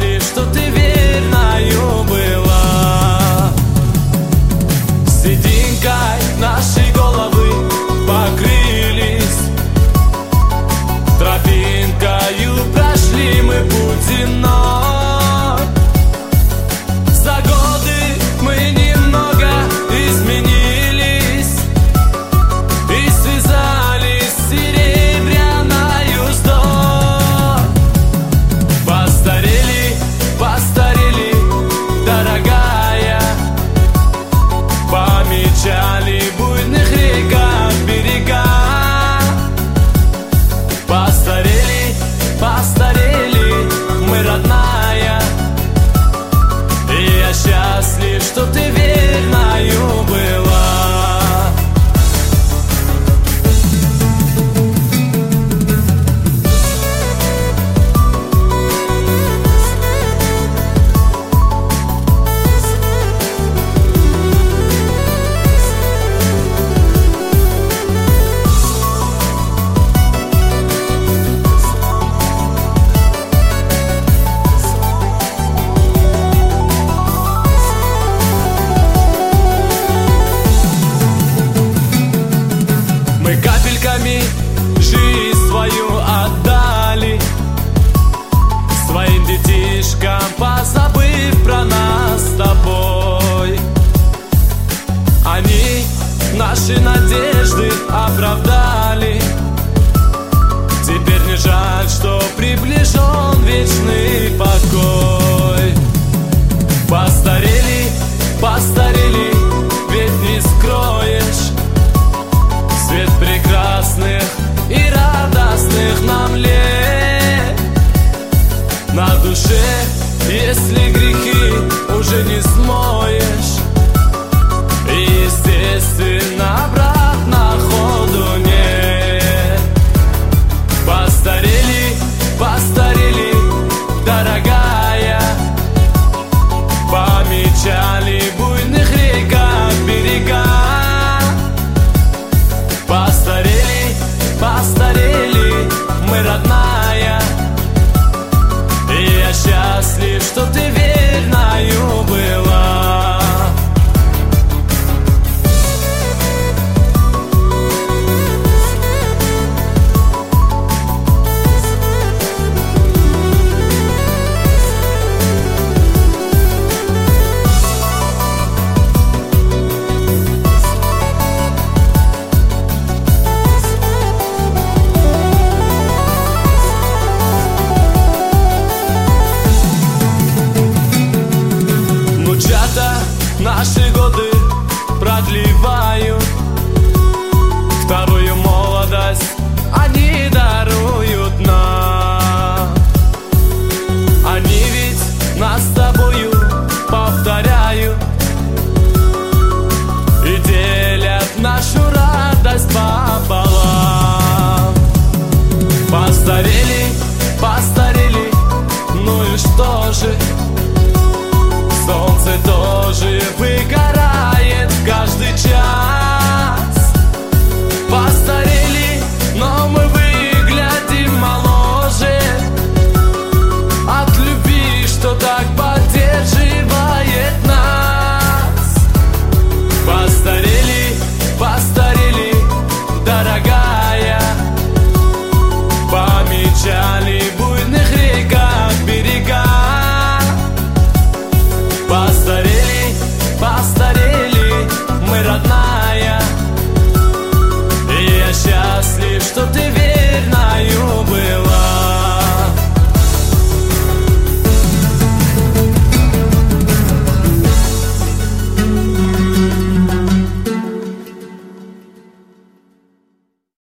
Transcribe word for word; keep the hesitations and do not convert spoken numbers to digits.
счастлив, что ты верною была. Сединкой наши головы покрылись, тропинкою прошли мы путь земной. За годы мы немного изменились и связались с серебряною уздой. Постарели, постарели, дорогая, помечали буйных реках берега. Постарели, постарели, мы, родная, и я счастлив, что ты верною была. Жизнь свою отдали своим детишкам, позабыв про нас с тобой. Они наши надежды оправдали. Теперь не жаль, что приближен вечный покой. Постарели, постарели, ведь не скроешь свет прекрасных и радостных нам лет. На душе, если грехи уже не смоешь, и, естественно, обратно ходу нет. Постарели, постарели, дорогая, помечали буйных реках берега. Постарели, постарели, мы, родная, и я счастлив, что ты верною была. Наши годы продлевают вторую молодость, они даруют нам. Они ведь нас с тобою повторяют и делят нашу радость пополам. Постарели, постарели, ну и что же? Солнце то